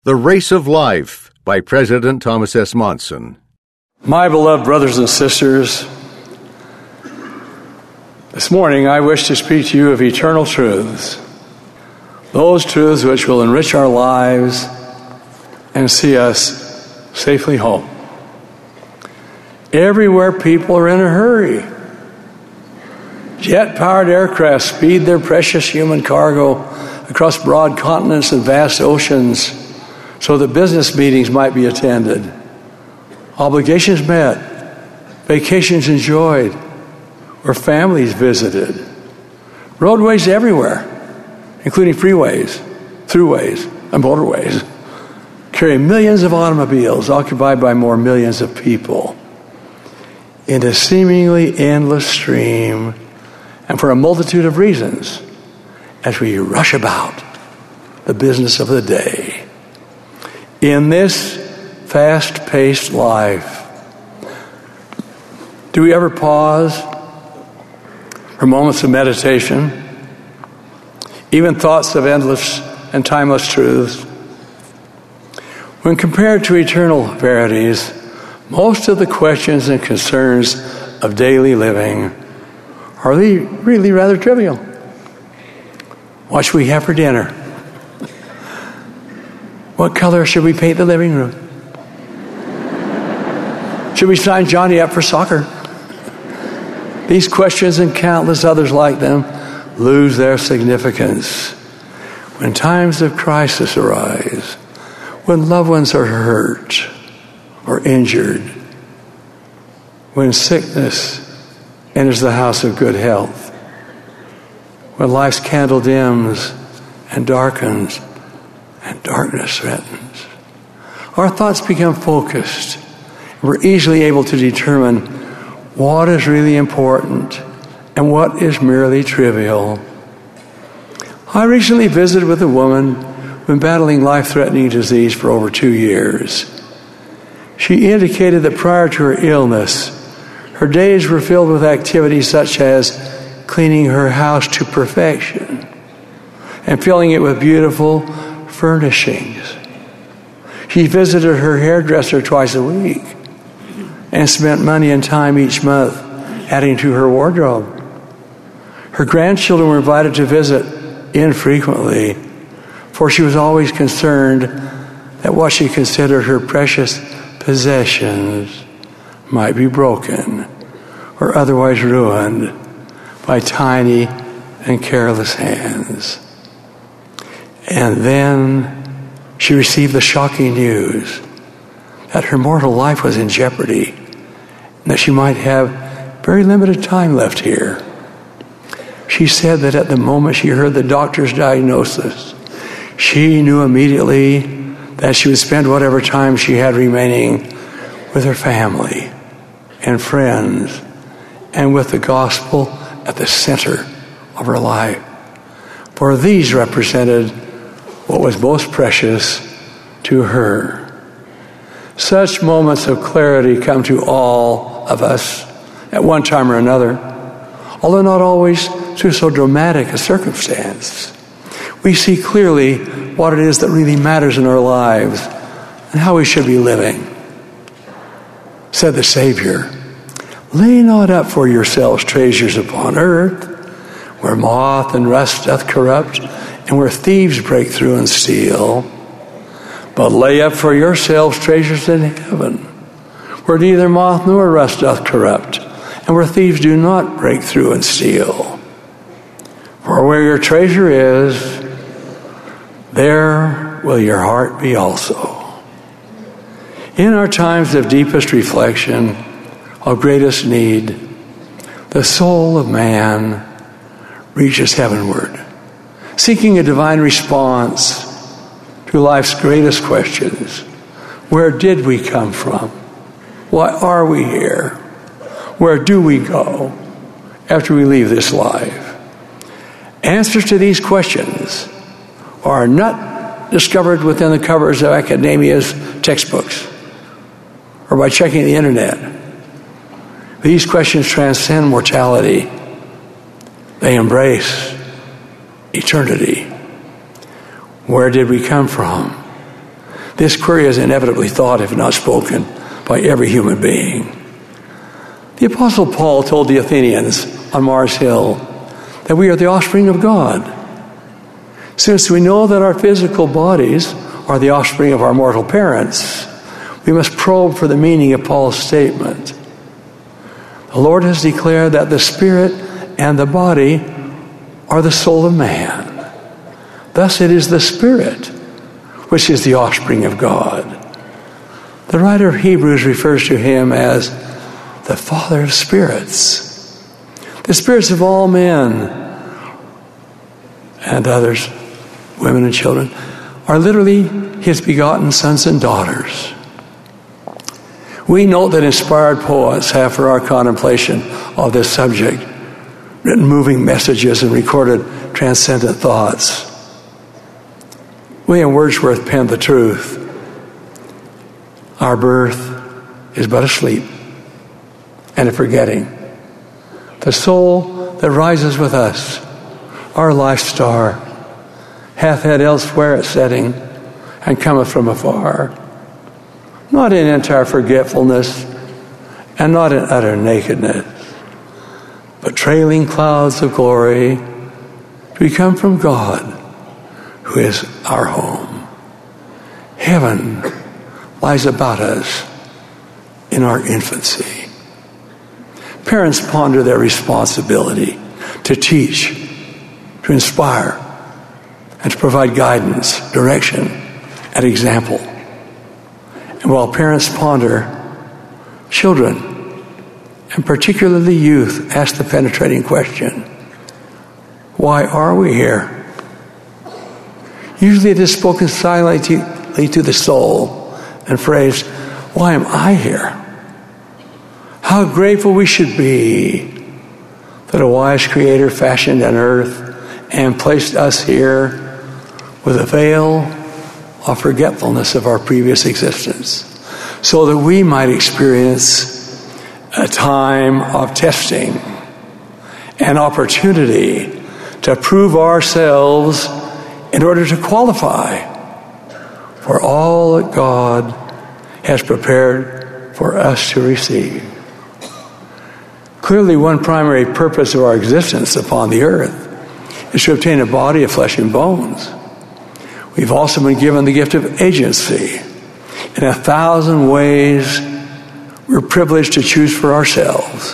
The Race of Life by President Thomas S. Monson. My beloved brothers and sisters, this morning I wish to speak to you of eternal truths, those truths which will enrich our lives and see us safely home. Everywhere people are in a hurry. Jet-powered aircraft speed their precious human cargo across broad continents and vast oceans so that business meetings might be attended, obligations met, vacations enjoyed, or families visited. Roadways everywhere, including freeways, throughways, and motorways, carry millions of automobiles occupied by more millions of people in a seemingly endless stream, and for a multitude of reasons, as we rush about the business of the day. In this fast-paced life, do we ever pause for moments of meditation, even thoughts of endless and timeless truths? When compared to eternal verities, most of the questions and concerns of daily living are really rather trivial. What should we have for dinner? What color should we paint the living room? Should we sign Johnny up for soccer? These questions and countless others like them lose their significance when times of crisis arise, when loved ones are hurt or injured, when sickness enters the house of good health, when life's candle dims and darkens and darkness threatens. Our thoughts become focused. We're easily able to determine what is really important and what is merely trivial. I recently visited with a woman who'd been battling life-threatening disease for over 2 years. She indicated that prior to her illness, her days were filled with activities such as cleaning her house to perfection and filling it with beautiful furnishings. She visited her hairdresser twice a week and spent money and time each month adding to her wardrobe. Her grandchildren were invited to visit infrequently, for she was always concerned that what she considered her precious possessions might be broken or otherwise ruined by tiny and careless hands. And then she received the shocking news that her mortal life was in jeopardy and that she might have very limited time left here. She said that at the moment she heard the doctor's diagnosis, she knew immediately that she would spend whatever time she had remaining with her family and friends and with the gospel at the center of her life. For these represented what was most precious to her. Such moments of clarity come to all of us at one time or another, although not always through so dramatic a circumstance. We see clearly what it is that really matters in our lives and how we should be living. Said the Savior, "Lay not up for yourselves treasures upon earth, where moth and rust doth corrupt, and where thieves break through and steal. But lay up for yourselves treasures in heaven, where neither moth nor rust doth corrupt, and where thieves do not break through and steal. For where your treasure is, there will your heart be also." In our times of deepest reflection, of greatest need, the soul of man reaches heavenward, seeking a divine response to life's greatest questions. Where did we come from? Why are we here? Where do we go after we leave this life? Answers to these questions are not discovered within the covers of academia's textbooks or by checking the internet. These questions transcend mortality. They embrace eternity. Where did we come from? This query is inevitably thought, if not spoken, by every human being. The Apostle Paul told the Athenians on Mars Hill that we are the offspring of God. Since we know that our physical bodies are the offspring of our mortal parents, we must probe for the meaning of Paul's statement. The Lord has declared that the spirit and the body are the soul of man. Thus it is the spirit which is the offspring of God. The writer of Hebrews refers to him as the Father of spirits. The spirits of all men and others, women and children, are literally his begotten sons and daughters. We note that inspired poets have, for our contemplation of this subject, written moving messages and recorded transcendent thoughts. William Wordsworth penned the truth. Our birth is but a sleep and a forgetting. The soul that rises with us, our life star, hath had elsewhere its setting, and cometh from afar. Not in entire forgetfulness, and not in utter nakedness, but trailing clouds of glory, we come from God, who is our home. Heaven lies about us in our infancy. Parents ponder their responsibility to teach, to inspire, and to provide guidance, direction, and example. And while parents ponder, children, and particularly youth, ask the penetrating question, why are we here? Usually it is spoken silently to the soul and phrased, why am I here? How grateful we should be that a wise Creator fashioned an earth and placed us here with a veil of forgetfulness of our previous existence, so that we might experience a time of testing, an opportunity to prove ourselves in order to qualify for all that God has prepared for us to receive. Clearly, one primary purpose of our existence upon the earth is to obtain a body of flesh and bones. We've also been given the gift of agency. In 1,000 ways, we're privileged to choose for ourselves.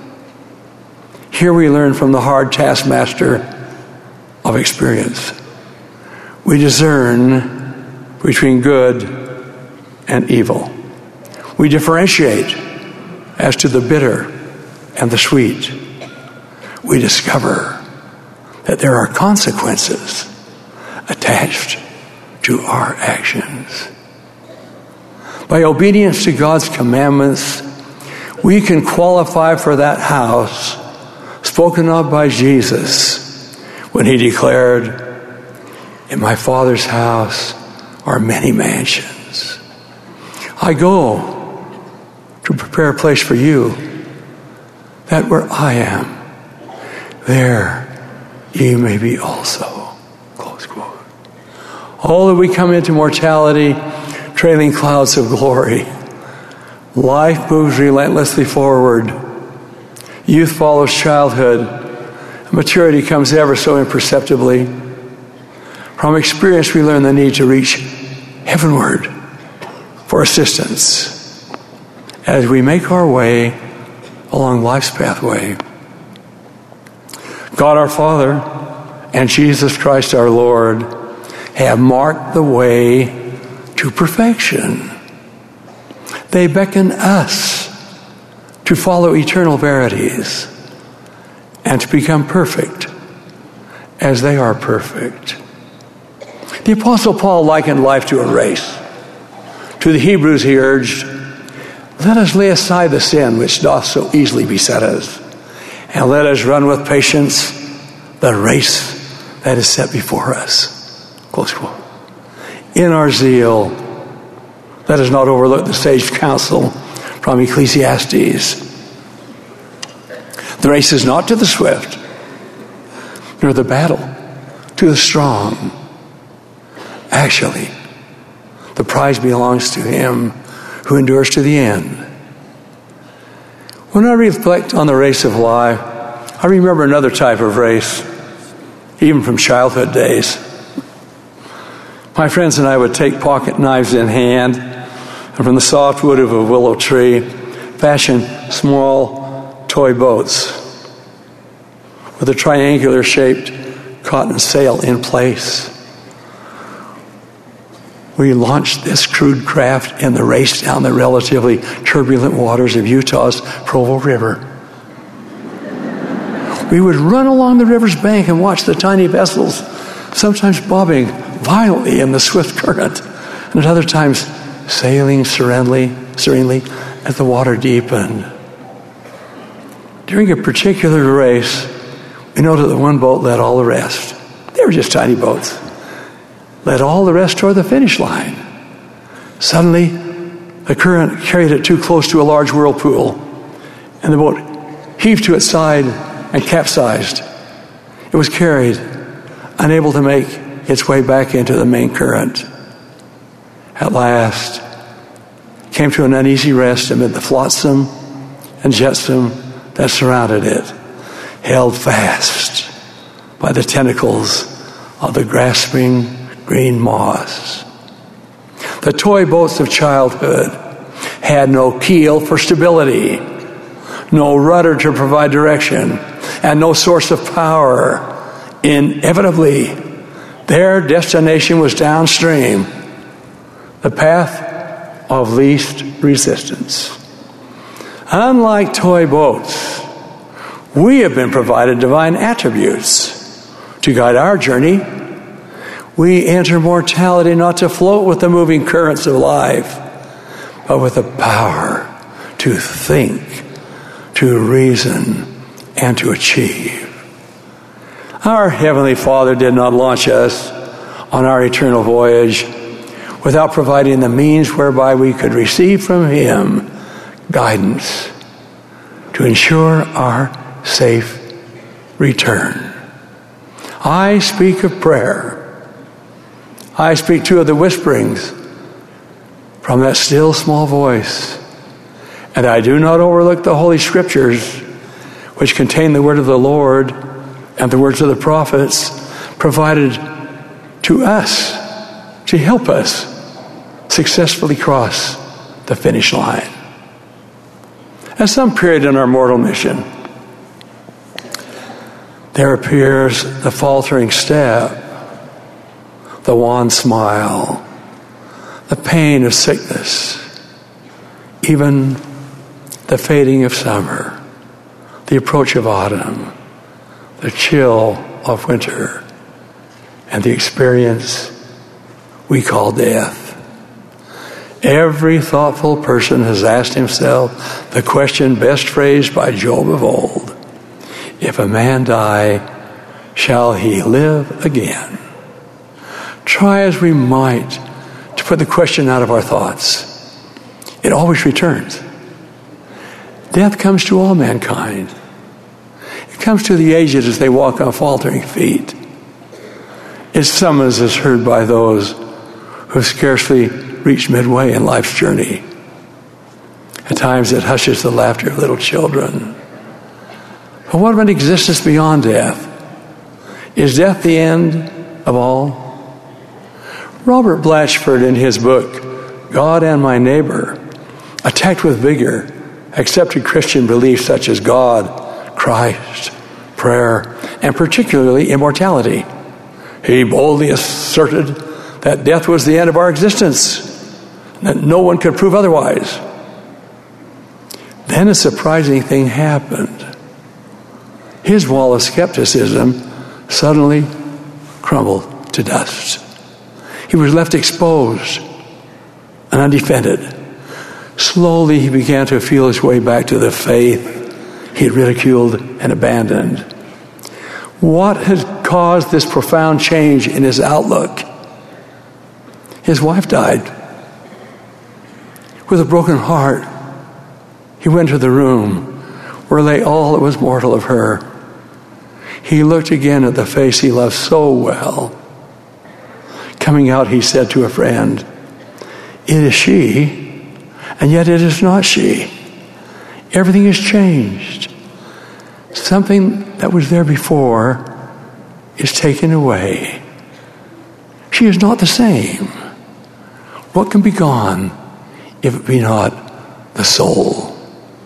Here we learn from the hard taskmaster of experience. We discern between good and evil. We differentiate as to the bitter and the sweet. We discover that there are consequences attached to our actions. By obedience to God's commandments, we can qualify for that house spoken of by Jesus when he declared, in my Father's house are many mansions. I go to prepare a place for you, that where I am, there ye may be also. Close quote. All that we come into mortality, trailing clouds of glory. Life moves relentlessly forward. Youth follows childhood. Maturity comes ever so imperceptibly. From experience, we learn the need to reach heavenward for assistance as we make our way along life's pathway. God our Father and Jesus Christ our Lord have marked the way to perfection. They beckon us to follow eternal verities and to become perfect as they are perfect. The Apostle Paul likened life to a race. To the Hebrews he urged, let us lay aside the sin which doth so easily beset us, and let us run with patience the race that is set before us. Close quote. In our zeal, let us not overlook the sage counsel from Ecclesiastes. The race is not to the swift, nor the battle to the strong. Actually, The prize belongs to him who endures to the end. When I reflect on the race of life, I remember another type of race, even from childhood days. My friends and I would take pocket knives in hand, and from the soft wood of a willow tree, fashion small toy boats with a triangular-shaped cotton sail in place. We launched this crude craft in the race down the relatively turbulent waters of Utah's Provo River. We would run along the river's bank and watch the tiny vessels, sometimes bobbing violently in the swift current, and at other times sailing serenely as the water deepened. During a particular race, we noted that one boat led all the rest. They were just tiny boats. Led all the rest toward the finish line. Suddenly, the current carried it too close to a large whirlpool, and the boat heaved to its side and capsized. It was carried, unable to make its way back into the main current. At last, it came to an uneasy rest amid the flotsam and jetsam that surrounded it, held fast by the tentacles of the grasping green moss. The toy boats of childhood had no keel for stability, no rudder to provide direction, and no source of power. Inevitably, their destination was downstream, the path of least resistance. Unlike toy boats, we have been provided divine attributes to guide our journey. We enter mortality not to float with the moving currents of life, but with the power to think, to reason, and to achieve. Our Heavenly Father did not launch us on our eternal voyage without providing the means whereby we could receive from Him guidance to ensure our safe return. I speak of prayer. I speak too of the whisperings from that still small voice. And I do not overlook the Holy Scriptures, which contain the word of the Lord and the words of the prophets provided to us to help us successfully cross the finish line. At some period in our mortal mission, there appears the faltering step, the wan smile, the pain of sickness, even the fading of summer, the approach of autumn, the chill of winter, and the experience we call death. Every thoughtful person has asked himself the question best phrased by Job of old: if a man die, shall he live again? Try as we might to put the question out of our thoughts, it always returns. Death comes to all mankind. It comes to the aged as they walk on faltering feet. Its summons is heard by those who have scarcely reached midway in life's journey. At times it hushes the laughter of little children. But what about existence beyond death? Is death the end of all? Robert Blatchford, in his book, God and My Neighbor, attacked with vigor accepted Christian beliefs such as God, Christ, prayer, and particularly immortality. He boldly asserted that death was the end of our existence, and that no one could prove otherwise. Then a surprising thing happened. His wall of skepticism suddenly crumbled to dust. He was left exposed and undefended. Slowly he began to feel his way back to the faith he had ridiculed and abandoned. What had caused this profound change in his outlook? His wife died. With a broken heart, he went to the room where lay all that was mortal of her. He looked again at the face he loved so well. Coming out, he said to a friend, It is she, and yet it is not she. Everything has changed. Something that was there before is taken away. She is not the same. What can be gone if it be not the soul?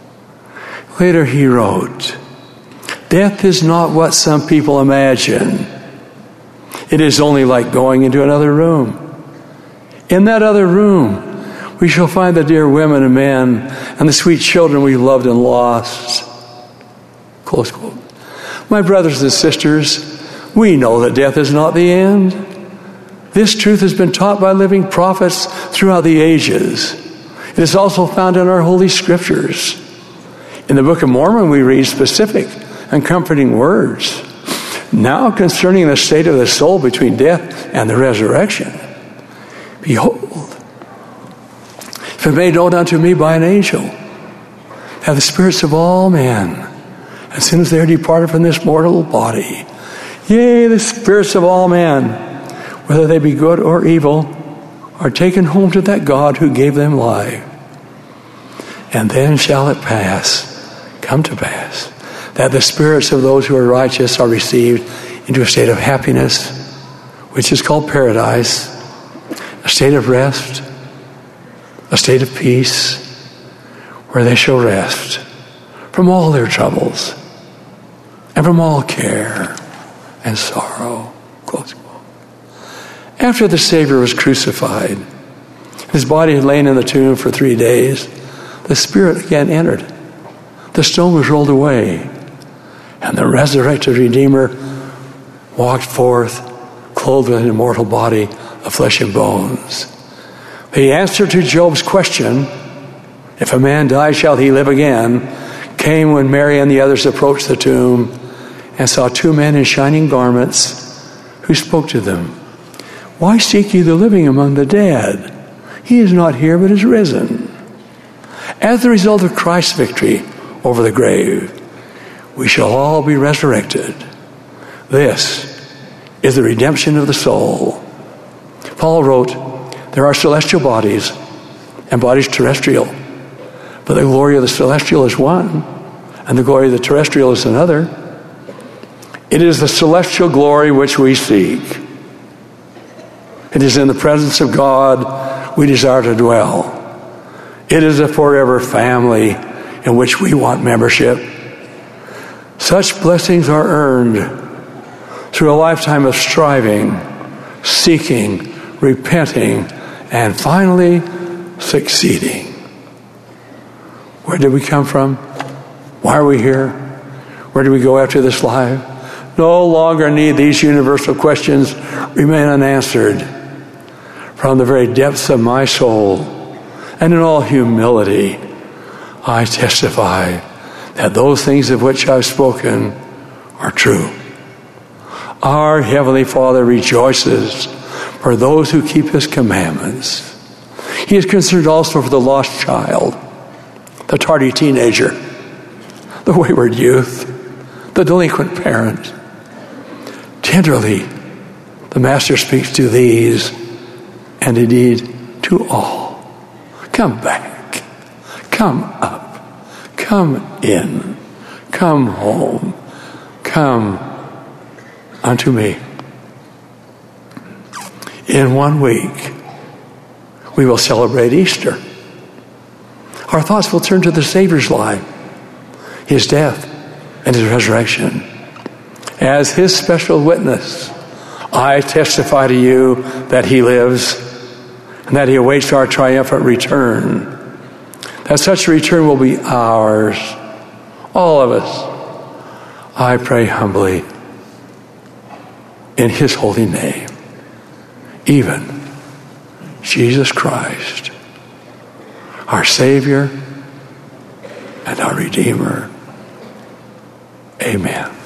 Later he wrote, death is not what some people imagine. It is only like going into another room. In that other room, we shall find the dear women and men and the sweet children we loved and lost. Close quote. My brothers and sisters, we know that death is not the end. This truth has been taught by living prophets throughout the ages. It is also found in our Holy Scriptures. In the Book of Mormon, we read specific and comforting words. Now concerning the state of the soul between death and the resurrection. Behold, if it made known unto me by an angel, have the spirits of all men, as soon as they are departed from this mortal body, yea, the spirits of all men, whether they be good or evil, are taken home to that God who gave them life. And then shall it come to pass, that the spirits of those who are righteous are received into a state of happiness, which is called paradise, a state of rest, a state of peace, where they shall rest from all their troubles and from all care and sorrow. Close quote. After the Savior was crucified, his body had lain in the tomb for 3 days, the Spirit again entered. The stone was rolled away, and the resurrected Redeemer walked forth, clothed with an immortal body of flesh and bones. The answer to Job's question, if a man die, shall he live again, came when Mary and the others approached the tomb and saw 2 men in shining garments who spoke to them. Why seek ye the living among the dead? He is not here, but is risen. As the result of Christ's victory over the grave, we shall all be resurrected. This is the redemption of the soul. Paul wrote, there are celestial bodies and bodies terrestrial, but the glory of the celestial is one, and the glory of the terrestrial is another. It is the celestial glory which we seek. It is in the presence of God we desire to dwell. It is a forever family in which we want membership. Such blessings are earned through a lifetime of striving, seeking, repenting, and finally succeeding. Where did we come from? Why are we here? Where do we go after this life? No longer need these universal questions remain unanswered. From the very depths of my soul, and in all humility, I testify that those things of which I've spoken are true. Our Heavenly Father rejoices for those who keep His commandments. He is concerned also for the lost child, the tardy teenager, the wayward youth, the delinquent parent. Tenderly, the Master speaks to these, and indeed to all. Come back, come up, come in, come home, come unto me. In 1 week, we will celebrate Easter. Our thoughts will turn to the Savior's life, His death, and His resurrection. As His special witness, I testify to you that He lives and that He awaits our triumphant return. That such a return will be ours, all of us. I pray humbly in His holy name, even Jesus Christ, our Savior and our Redeemer. Amen.